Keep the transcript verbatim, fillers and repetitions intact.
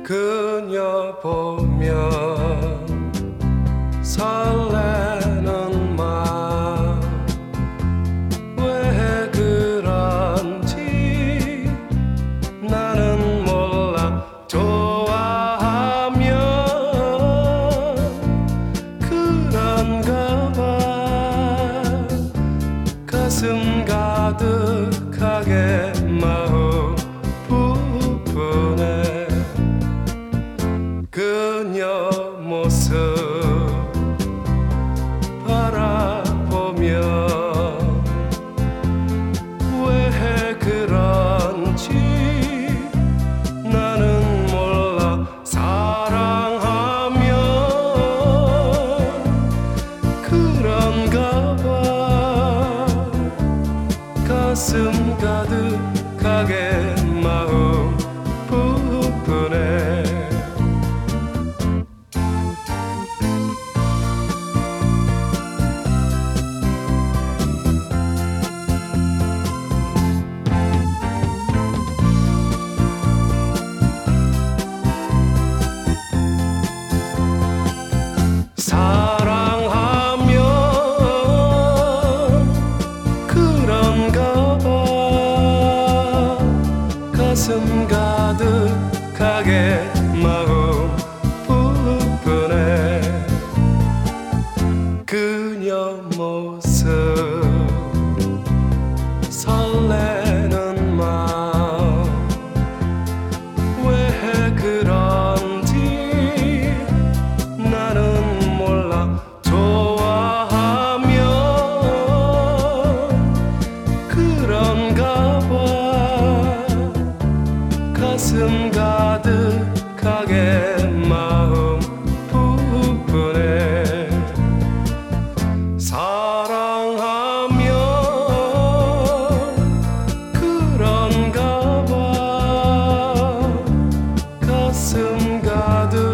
그녀 보면 설레는 마음 왜 그런지 나는 몰라. 좋아하면 그런가 봐. 가슴 가득하게 마음 부푸네. 그녀 모습 바라보며 왜 그런지 나는 몰라. 사랑하면 그런가 봐. 가슴 가득하게 마음 부푸네. 사랑하면 그런가 봐. 가슴 가득하게 마음 부푸네. 그녀 모습 설레는 마음 왜 그런지 나는 몰라. 좋아하면 그런가 봐. 가슴 가득하게 마음 부푸네. 사랑하면 그런가 봐. 가슴 가득